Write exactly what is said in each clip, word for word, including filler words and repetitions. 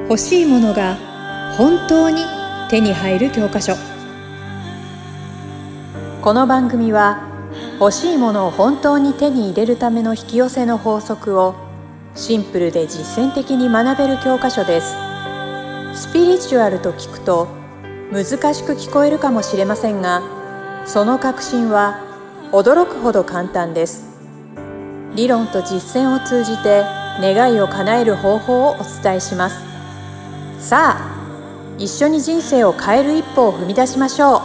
欲しいものが本当に手に入る教科書。この番組は欲しいものを本当に手に入れるための引き寄せの法則をシンプルで実践的に学べる教科書です。スピリチュアルと聞くと難しく聞こえるかもしれませんが、その核心は驚くほど簡単です。理論と実践を通じて願いを叶える方法をお伝えします。さあ、一緒に人生を変える一歩を踏み出しましょう。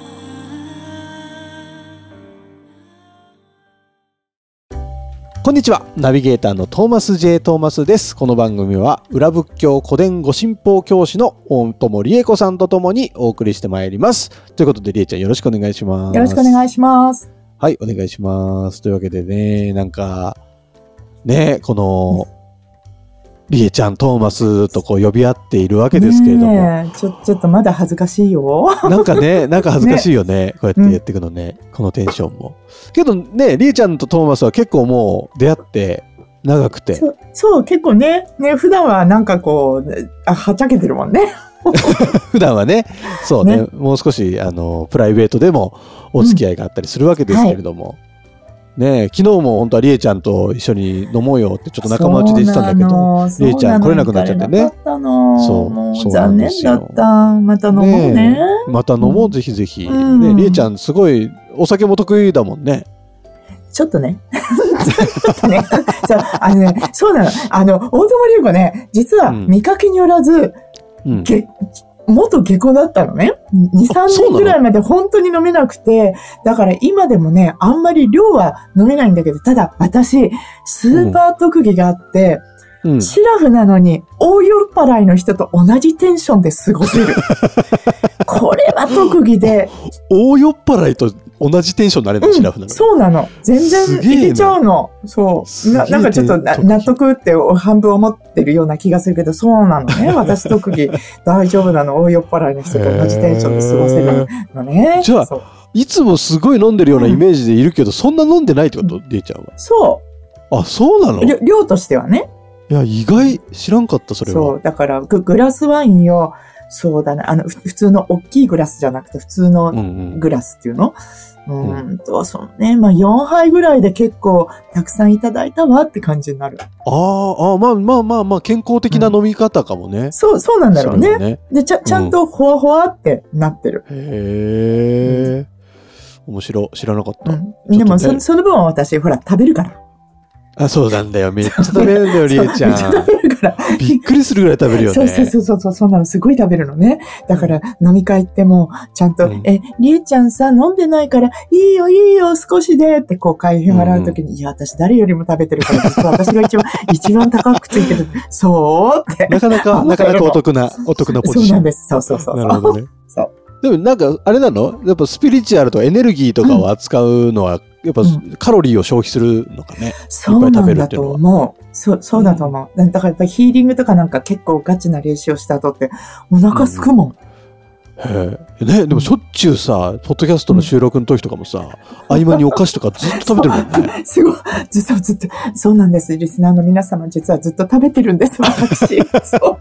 こんにちは、ナビゲーターのトーマス J. トーマスです。この番組は裏仏教古典御神宝教師の大友理恵子さんとともにお送りしてまいります。ということで、理恵ちゃんよろしくお願いします。 よろしくお願いします。 はい、お願いします。というわけでね、なんかね、この理恵ちゃん、トーマスとこう呼び合っているわけですけれども、 ねえ、ちょ、ちょっとまだ恥ずかしいよ。 なんかね、なんか恥ずかしいよね。ね、こうやってやっていくのね、うん、このテンションも。けどね、理恵ちゃんとトーマスは結構もう出会って長くて。 そ、そう結構ね、ね、普段はなんかこう、あ、はちゃけてるもんね。 普段はね、そうね、ね、もう少しあのプライベートでもお付き合いがあったりするわけですけれども。うん、はいねえ、昨日も本当は理恵ちゃんと一緒に飲もうよってちょっと仲間内で言ってたんだけど、理恵ちゃん来れなくなっちゃってね。 そう、もう残念だった。また飲もうね。ねまた飲もう、うん、ぜひぜひ。ね、理恵ちゃんすごいお酒も得意だもんね。 ちょっとね。ちょっとね。そう、あのね、そうなの。あの、大友理恵子ね、実は見かけによらず、うん、げ元下戸だったのね。に、さんねんぐらいまで本当に飲めなくて、だから今でもね、あんまり量は飲めないんだけど、ただ私、スーパー特技があって、うん、シラフなのに大酔っ払いの人と同じテンションで過ごせる。これは特技で。 大酔っ払いと同じテンションになれるの、うん、シラフなの。そうなの。全然いけちゃうの。そうな。なんかちょっと納得って半分思ってるような気がするけど、そうなのね。私特技大丈夫なの。大酔っ払いの人と同じテンションで過ごせるのね。 じゃあ、いつもすごい飲んでるようなイメージでいるけど、うん、そんな飲んでないってこと？りえちゃんは。 そう。 あ、そうなの？ 量としてはね。 いや、意外、知らんかった、それは。 そう、だからグ、グラスワインを、そうだね、あの、普通の大きいグラスじゃなくて、普通のグラスっていうの、うん、うん、うんと、そうね、まあよんはいぐらいで結構たくさんいただいたわって感じになる。 ああ、まあまあまあまあ、健康的な飲み方かもね。うん、 そう、そうなんだろうね。ねで、ちゃ、ちゃんとほわほわってなってる。 うん、へえ、うん、面白い。知らなかった。うん、 でも、ね、そ、その分は私、ほら、食べるから。 あ、そうなんだよ。めっちゃ食べるんだよ、りえちゃん。 めっちゃ食べるから。 びっくりするぐらい食べるよね。 そうそうそうそう、そうなの。すごい食べるのね。だから、飲み会行っても、ちゃんと、うん、え、りえちゃんさ、飲んでないから、いいよ、いいよ、少しで、ってこう、会費払うときに、うん、いや、私誰よりも食べてるから、実は私が一番、一番高くついてる。そうって。 なかなか、なかなかお得な、お得なポジション。 そうなんです。そうそうそう。 なるほどね。 そう。 でもなんか、あれなの？やっぱスピリチュアルとエネルギーとかを扱うのは、うんやっぱカロリーを消費するのかね。うん、 そうなんだと思う。そう、そうだと思う。うん、だからやっぱりヒーリングとかなんか結構ガチな練習をした後ってお腹すくもん。うん、 へえ。ね、でもしょっちゅうさ、ポッドキャストの収録の時とかもさ、うん、合間にお菓子とかずっと食べてるもんね。 すごい。ずっとずっと。そうなんです。リスナーの皆様実はずっと食べてるんです、私。そう。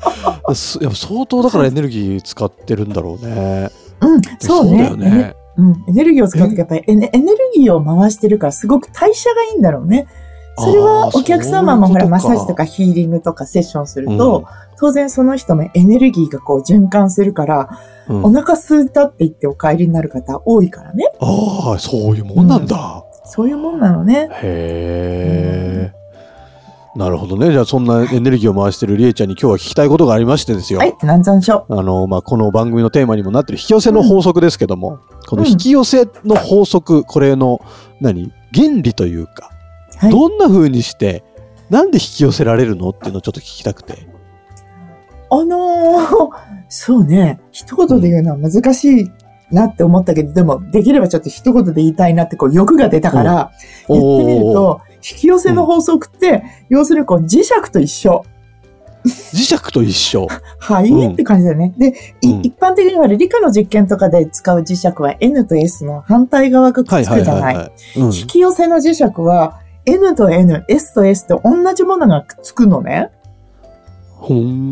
やっぱ相当だからエネルギー使ってるんだろうね。 うん、そうね。 そうだよね。 うん、エネルギーを使うときやっぱりエネ、エネルギーを回してるからすごく代謝がいいんだろうね。それはお客様もほらマッサージとかヒーリングとかセッションすると、うん、当然その人のエネルギーがこう循環するから、うん、お腹空いたって言ってお帰りになる方多いからね。 ああ、そういうもんなんだ。 うん、そういうもんなのね。 へー。なるほどね。じゃあそんなエネルギーを回してるりえちゃんに今日は聞きたいことがありましてですよ。 はい、なんざんしょう。 あの、まあ、この番組のテーマにもなってる引き寄せの法則ですけども、うん、この引き寄せの法則、これの何原理というか、はい、どんな風にしてなんで引き寄せられるのっていうのをちょっと聞きたくて。 あのー、そうね、一言で言うのは難しいなって思ったけど、でもできればちょっと一言で言いたいなってこう欲が出たから言ってみると、引き寄せの法則って、うん、要するにこう磁石と一緒。 磁石と一緒はい、うん、って感じだよね。で、うん、一般的には理科の実験とかで使う磁石は N と S の反対側がくっつくじゃない。引き寄せの磁石は N と N、S と S と同じものがくっつくのね。 ほーん。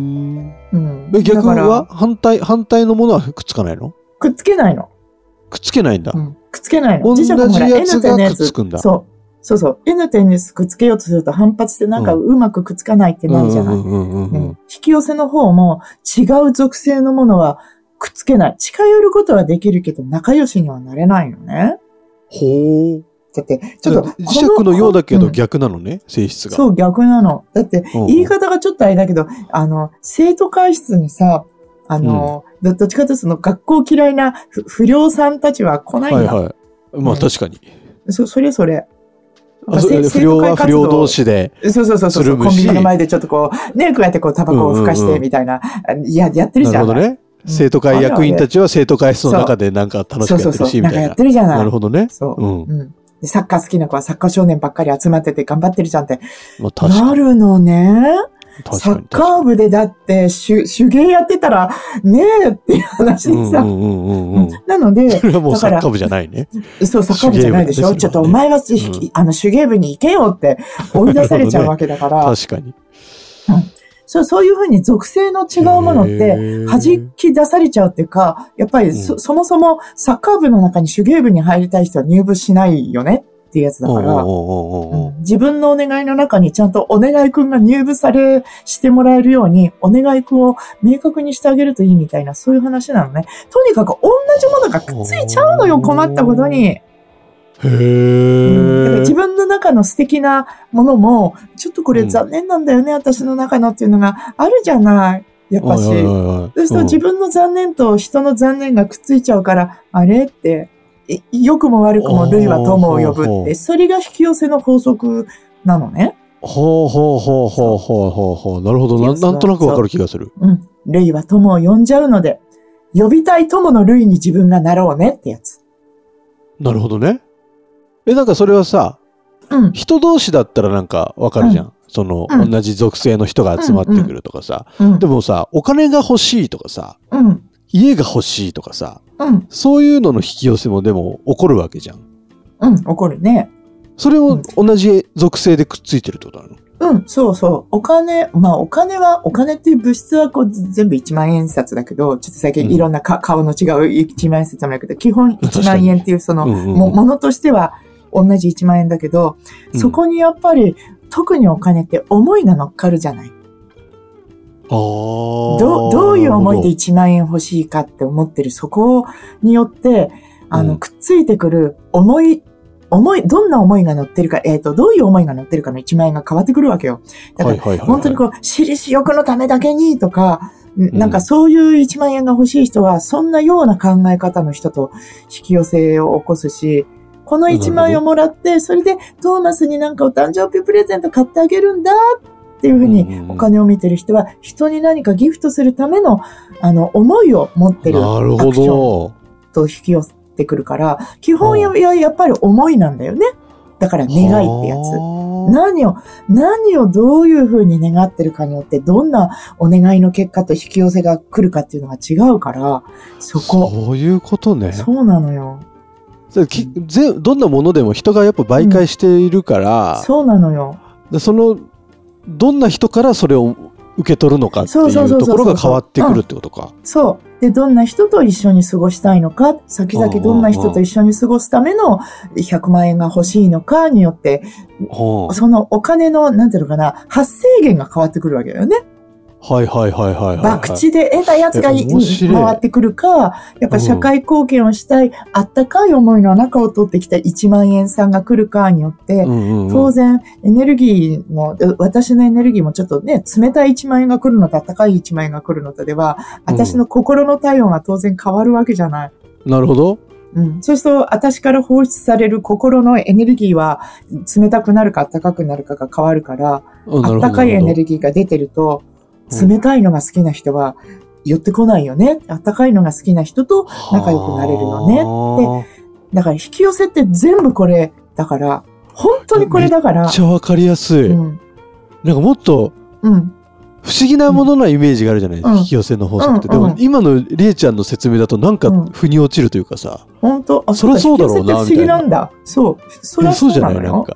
うん、 え逆は反対反対のものはくっつかないの？ くっつけないの。 くっつけないんだ。 うん、くっつけないの。 同じやつがくっつくんだ。 そう。そうそう。N 点にくっつけようとすると反発してなんかうまくくっつかないってなるじゃない。引き寄せの方も違う属性のものはくっつけない。近寄ることはできるけど仲良しにはなれないのね。 ほう。 だって、ちょっと。 磁石のようだけど逆なのね、うん、性質が。 そう、逆なの。だって、言い方がちょっとあれだけど、あの、生徒会室にさ、あの、うん、どっちかというとその学校嫌いな不良さんたちは来ないんだ。 はいはい。まあ確かに。 うん、そ、それそれ。 不良は不良同士で。 そうそうそうそう。コンビニの前でちょっとこう、ね、こうやってこうタバコを吹かしてみたいな。うんうんうん、いや、やってるじゃん。 なるほどね。生徒会役員たちは生徒会室の中でなんか楽しくやってるし、みたいな。 なんかやってるじゃない。 なるほどね。 そう。うん。うんでサッカー好きな子はサッカー少年ばっかり集まってて頑張ってるじゃんって。 まあ、確かになるのね。サッカー部でだって手、手芸やってたらねえっていう話でさ。なので、 それはもうサッカー部じゃないね。 そう、サッカー部じゃないでしょ。ね、ちょっとお前は、うん、あの手芸部に行けよって追い出されちゃうわけだから。 ね、確かに。 うんそう、そういうふうに属性の違うものって弾き出されちゃうっていうか、やっぱり そ,、うん、そもそもサッカー部の中に手芸部に入りたい人は入部しないよねっていうやつだから、うん、自分のお願いの中にちゃんとお願いくんが入部されしてもらえるようにお願いくんを明確にしてあげるといいみたいなそういう話なのね。とにかく同じものがくっついちゃうのよ、困ったことに。 へー、 うん、だから自分の中の素敵なものも、ちょっとこれ残念なんだよね、うん、私の中のっていうのがあるじゃない。やっぱし。そうすると自分の残念と人の残念がくっついちゃうから、あれって、良くも悪くも類は友を呼ぶって、それが引き寄せの法則なのね。 ほうほうほうほうほうほうほう。なるほどな。なんとなくわかる気がする。 うん。類は友を呼んじゃうので、呼びたい友の類に自分がなろうねってやつ。 なるほどね。え、なんかそれはさ、うん、人同士だったらなんかわかるじゃん。うん、その、うん、同じ属性の人が集まってくるとかさ。うんうん、でもさ、お金が欲しいとかさ、うん、家が欲しいとかさ、うん、そういうのの引き寄せもでも起こるわけじゃん。 うん、起こるね。 それも同じ属性でくっついてるってことなの？ うん、そうそう。お金、まあお金は、お金っていう物質はこう全部いちまんえん札だけど、ちょっと最近いろんなか、うん、顔の違ういちまんえん札もあるけど、基本いちまんえんっていうその、うんうんうん、も、ものとしては同じいちまんえんだけど、そこにやっぱり、特にお金って思いが乗っかるじゃない。 あど、 どういう思いでいちまんえん欲しいかって思ってる、そこによって、あの、うん、くっついてくる思い、思い、どんな思いが乗ってるか、えっと、どういう思いが乗ってるかのいちまんえんが変わってくるわけよ。だから、本当にこう、私利私欲のためだけにとか、うん、なんかそういういちまんえんが欲しい人は、そんなような考え方の人と引き寄せを起こすし、このいちまんえんをもらって、それでトーマスになんかお誕生日プレゼント買ってあげるんだっていうふうにお金を見てる人は、人に何かギフトするための、あの、思いを持ってるアクションと引き寄せてくるから、基本や、やっぱり思いなんだよね。だから願いってやつ。何を、何をどういうふうに願ってるかによって、どんなお願いの結果と引き寄せが来るかっていうのが違うから、そこ。 そういうことね。 そうなのよ。 きぜどんなものでも人がやっぱ媒介しているから、 うん、そうなのよ。 そのどんな人からそれを受け取るのかっていうところが変わってくるってことか。 そう。で、どんな人と一緒に過ごしたいのか、先々どんな人と一緒に過ごすためのひゃくまんえんが欲しいのかによって、そのお金の、なんていうのかな、発生源が変わってくるわけだよね。 はいはいはいはい、はい。 博打で得たやつが回ってくるか、やっぱ社会貢献をしたい、うん、あったかい思いの中を通ってきたいちまんえんさんが来るかによって、うんうんうん、当然エネルギーも、私のエネルギーもちょっとね、冷たいいちまんえんが来るのとあったかいいちまんえんが来るのとでは、私の心の体温は当然変わるわけじゃない。 うん、なるほど。 うん。そうすると、私から放出される心のエネルギーは、冷たくなるか暖かくなるかが変わるから、あったかいエネルギーが出てると、冷たいのが好きな人は寄ってこないよね。あったかいのが好きな人と仲良くなれるよね。で、だから引き寄せって全部これだから、本当にこれだから。 めっちゃわかりやすい。うん、なんかもっと、うん、不思議なものなイメージがあるじゃない、うん、引き寄せの法則って。うんうん、でも今のりえちゃんの説明だとなんか腑に落ちるというかさ。 本当、あ、 そりゃそうだろうなみたいな。 不思議なんだ。そう。そりゃそうなのよ。 そうじゃないなんか。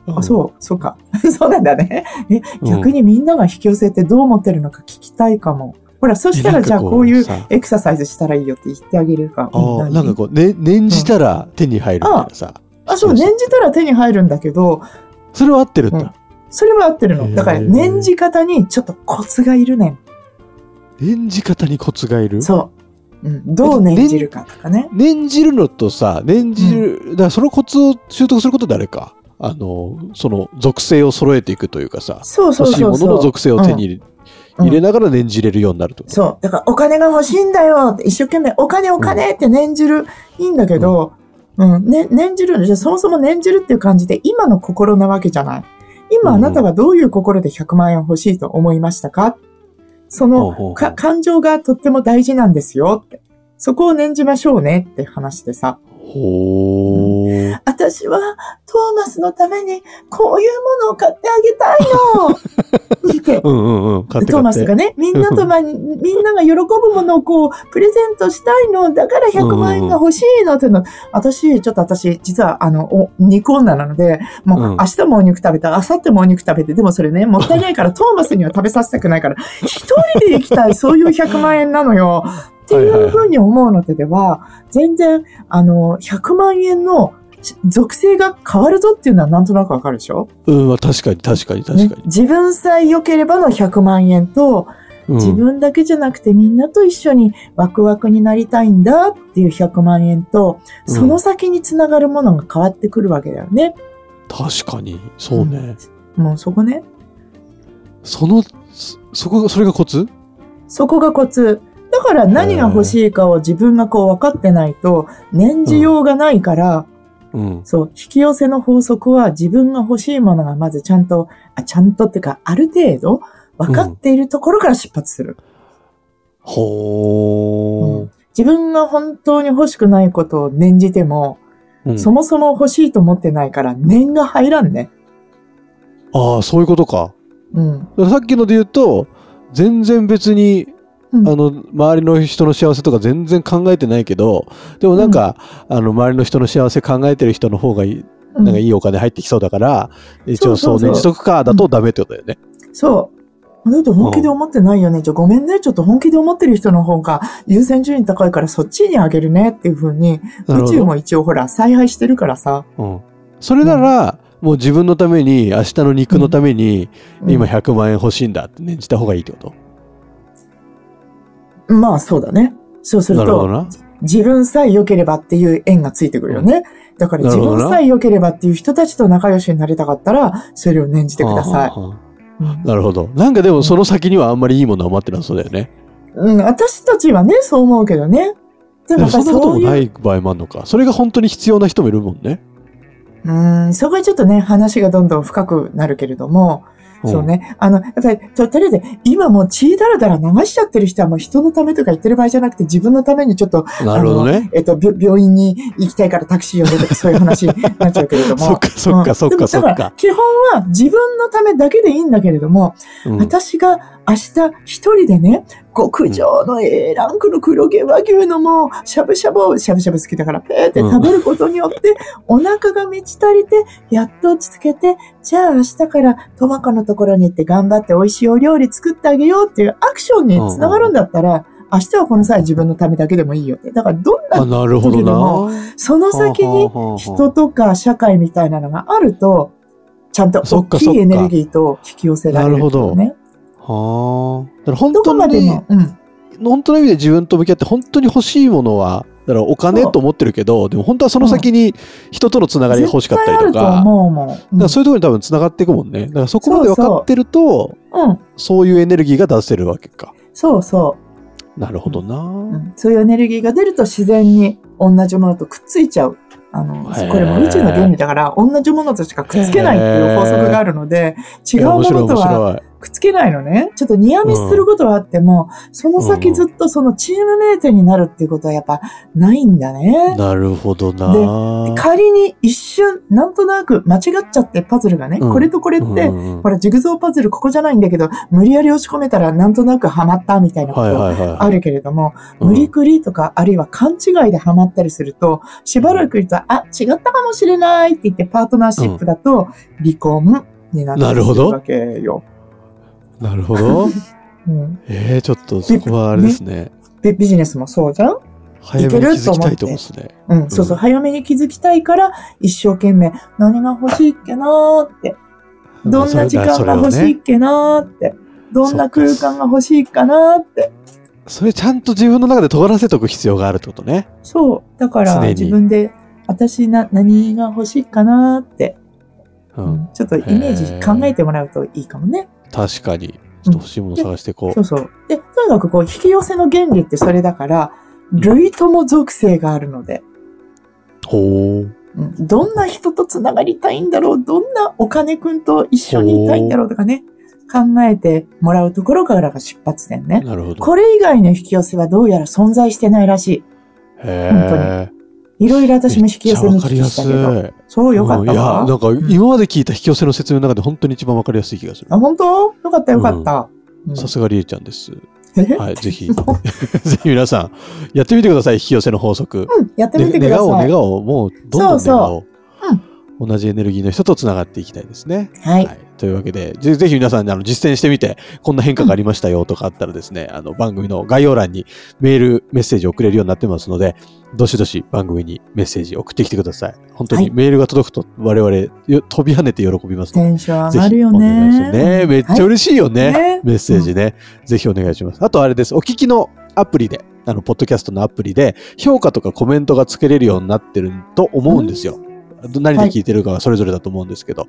あ、そう、そうか。そうなんだね。え、逆にみんなが引き寄せってどう思ってるのか聞きたいかも。ほら、そしたらじゃあこういうエクササイズしたらいいよって言ってあげるか。 ああ、なんかこう、ね、念じたら手に入るみたいなさ。 あ、そう、念じたら手に入るんだけど。 それは合ってるんだ。うん、 それは合ってるの。だから、念じ方にちょっとコツがいるね。 念じ方にコツがいる？ そう。うん、どう念じるかとかね。 念じるのとさ、念じる、うん、だからそのコツを習得することであれか。あの、その属性を揃えていくというかさ。 そうそうそうそう。 欲しいものの属性を手に入れる。うん入れながら念じれるようになると、うん、 そう。だからお金が欲しいんだよって一生懸命お金お金って念じる、うん、いいんだけど、うん、ね、念じる、じゃそもそも念じるっていう感じで今の心なわけじゃない。今あなたはどういう心でひゃくまんえん欲しいと思いましたか？そのか感情がとっても大事なんですよって。そこを念じましょうねって話でさ。 ほー、 うん、私はトーマスのためにこういうものを買ってあげたいのってうんうんうん、買って買ってトーマスがね、みんなと、ま、みんなが喜ぶものをこうプレゼントしたいのだからひゃくまんえんが欲しいのっていうの、私ちょっと私実はあのお肉女なのでもう、うん、明日もお肉食べた、明後日もお肉食べて、でもそれねもったいないからトーマスには食べさせたくないから一人で行きたいそういうひゃくまんえんなのよっていうふうに思うのでは、全然、あの、ひゃくまんえんの属性が変わるぞっていうのはなんとなくわかるでしょ？ うん、確かに確かに確かに、ね。 自分さえ良ければのひゃくまんえんと、うん、自分だけじゃなくてみんなと一緒にワクワクになりたいんだっていうひゃくまんえんと、その先につながるものが変わってくるわけだよね。 確かに、そうね。 うん、もうそこね。 その、そこ、それがコツ？そこがコツ。だから何が欲しいかを自分がこう分かってないと念じようがないから、うんうん、そう、引き寄せの法則は自分が欲しいものがまずちゃんと、あ、ちゃんとっていうかある程度分かっているところから出発する。うん、 ほー、うん。 自分が本当に欲しくないことを念じても、うん、そもそも欲しいと思ってないから念が入らんね。 ああ、そういうことか。 うん。 さっきので言うと、全然別に、うん、あの周りの人の幸せとか全然考えてないけど、でもなんか、うん、あの周りの人の幸せ考えてる人の方がいい、うん、なんかいいお金入ってきそうだから、うん、一応そう念じとくかだとダメってことだよね。 そう。だって本気で思ってないよね。うん、じゃごめんね。ちょっと本気で思ってる人の方が優先順位高いからそっちにあげるねっていう風に、宇宙も一応ほら采配してるからさ。 うん。それなら、うん、もう自分のために、明日の肉のために、うん、今ひゃくまんえん欲しいんだって念じた方がいいってこと？ まあそうだね。そうすると、自分さえ良ければっていう縁がついてくるよね。うん、だから自分さえ良ければっていう人たちと仲良しになりたかったら、それを念じてください。 はあはあ、なるほど。なんかでもその先にはあんまりいいものは待ってなそうだよね。 うん、私たちはね、そう思うけどね。 でもそんなこともない場合もあるのか。それが本当に必要な人もいるもんね。 うーん、そこはちょっとね、話がどんどん深くなるけれども、そうね。あの、やっぱり、と、とりあえず、今もう血だらだら流しちゃってる人はもう人のためとか言ってる場合じゃなくて、自分のためにちょっと、 なるほどね。 えっと、病院に行きたいからタクシー呼んでとかそういう話になっちゃうけれども。 そっか、そっか、そっか、そっか。だから基本は自分のためだけでいいんだけれども、うん、私が明日一人でね、極上の A ランクの黒毛和牛のもう、しゃぶしゃぶを、しゃぶしゃぶ好きだからペーって食べることによって、うん、お腹が満ち足りて、やっと落ち着けて、じゃあ明日からトマコのところに行って頑張って美味しいお料理作ってあげようっていうアクションにつながるんだったら、うんうん明日はこの際自分のためだけでもいいよって。だからどんな時でも、その先に人とか社会みたいなのがあると、ちゃんと大きいエネルギーと引き寄せられる、ね。なるほど。 はあ。だから本当に、 どこまでも、うん、 本当の意味で自分と向き合って本当に欲しいものは、だからお金と思ってるけど、でも本当はその先に人とのつながりが欲しかったりとか、 絶対あると思うもん。うん、 だからそういうところに多分つながっていくもんね。だからそこまで分かってると、そうそう、うん、そういうエネルギーが出せるわけか。 そうそう。 なるほどな、 うん、そういうエネルギーが出ると自然に同じものとくっついちゃう。あの、これも宇宙の原理だから同じものとしかくっつけないっていう法則があるので、違うものとはくっつけないのね。ちょっとニアミスすることはあっても、うん、その先ずっとそのチームメイトになるっていうことはやっぱないんだね。 なるほどな。 で、仮に一瞬、なんとなく間違っちゃってパズルがね、うん、これとこれって、うんうん、ほら、ジグゾーパズルここじゃないんだけど、無理やり押し込めたらなんとなくハマったみたいなことあるけれども、はいはいはい、無理くりとか、あるいは勘違いでハマったりすると、しばらく言うと、あ、違ったかもしれないって言ってパートナーシップだと離婚になってくるわけよ。 なるほど。うん、えー、ちょっとそこはあれですね。 ビ, ビジネスもそうじゃん。 早めに気づきたいと思うんですね。 うん、そうそう、早めに気づきたいから、一生懸命、何が欲しいっけなーって。どんな時間が欲しいっけなーって。どんな空間が欲しいかなーって。 それちゃんと自分の中で尖らせておく必要があるってことね。 そう。だから、自分で、私な、何が欲しいかなーって、うん。ちょっとイメージ考えてもらうといいかもね。 確かに。ちょっと欲しいもの探していこう、うん。 そうそう。で、とにかくこう、引き寄せの原理ってそれだから、類友属性があるので。 ほう。 どんな人とつながりたいんだろう、どんなお金くんと一緒にいたいんだろうとかね、考えてもらうところからが出発点ね。 なるほど。 これ以外の引き寄せはどうやら存在してないらしい。 へ本当に。いろいろ私も引き寄せ見聞きしたけど。そうよかったわ、 うん。いや、なんか今まで聞いた引き寄せの説明の中で本当に一番わかりやすい気がする。 あ、本当？よかったよかった。 さすがりえちゃんです。はい、ぜひ、ぜひ皆さん、やってみてください、引き寄せの法則。 うん、やってみてください。 願おう、願おう、もう、どんどん願おう。そうそう、うん、同じエネルギーの人とつながっていきたいですね。 はい。はい、 というわけで、ぜひ皆さん、あの、実践してみて、こんな変化がありましたよとかあったらですね、うん、あの、番組の概要欄にメール、メッセージ送れるようになってますので、どしどし番組にメッセージ送ってきてください。本当にメールが届くと我々、飛び跳ねて喜びますので。 テンション上がるよね。 ね、めっちゃ嬉しいよね。はい、メッセージね、うん。ぜひお願いします。あとあれです。お聞きのアプリで、あの、ポッドキャストのアプリで、評価とかコメントがつけれるようになってると思うんですよ。うん、何で聞いてるかはそれぞれだと思うんですけど。はい、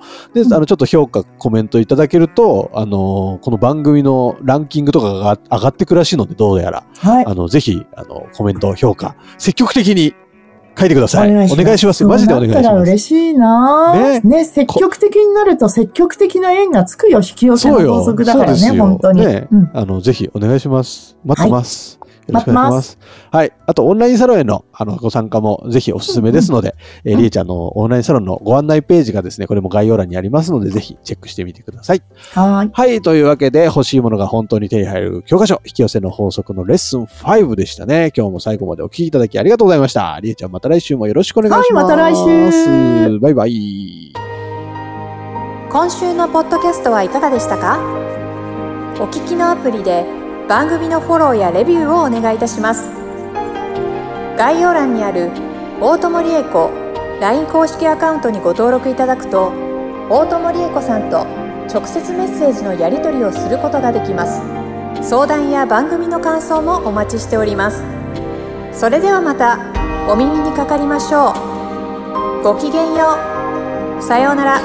で、あの、ちょっと評価、コメントいただけると、あの、この番組のランキングとかが上がってくらしいので、どうやら。はい、あの、ぜひ、あの、コメント、評価、積極的に書いてください。お願いします。お願いします。マジでお願いします。だったら嬉しいなね。ね、積極的になると積極的な縁がつくよ。引き寄せの法則だからね、本当に。 ね、うん、あの、ぜひお願いします。待ってます。はい、よろしくお願いします。はい。あと、オンラインサロンへの、あの、ご参加もぜひおすすめですので、うん、えー、りえちゃんのオンラインサロンのご案内ページがですね、これも概要欄にありますので、ぜひチェックしてみてください。 はい。 はい。というわけで、欲しいものが本当に手に入る教科書、引き寄せの法則のレッスンごでしたね。今日も最後までお聞きいただきありがとうございました。りえちゃん、また来週もよろしくお願いします。 はい、また来週。 バイバイ。 今週のポッドキャストはいかがでしたか？お聞きのアプリで番組のフォローやレビューをお願いいたします。概要欄にある大友理恵子 ライン 公式アカウントにご登録いただくと、大友理恵子さんと直接メッセージのやり取りをすることができます。相談や番組の感想もお待ちしております。それではまたお耳にかかりましょう。ごきげんよう。さようなら。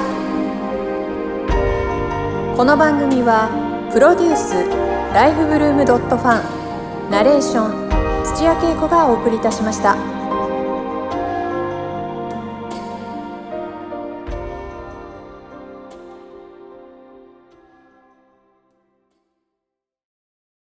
この番組はプロデュースライフブルームドットファン、ナレーション土屋恵子がお送りいたしました。